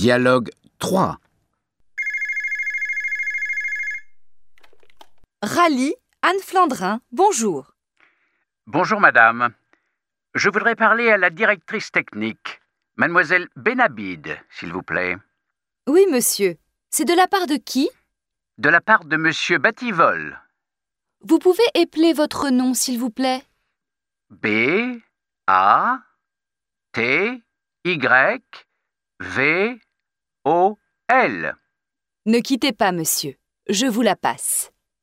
Dialogue 3. Rallye, Anne Flandrin, bonjour. Bonjour madame. Je voudrais parler à la directrice technique, mademoiselle Benabid, s'il vous plaît. Oui, monsieur. C'est de la part de qui? De la part de monsieur Bativol. Vous pouvez épeler votre nom, s'il vous plaît? B-A-T-Y-V-O-L. Ne quittez pas, monsieur. Je vous la passe.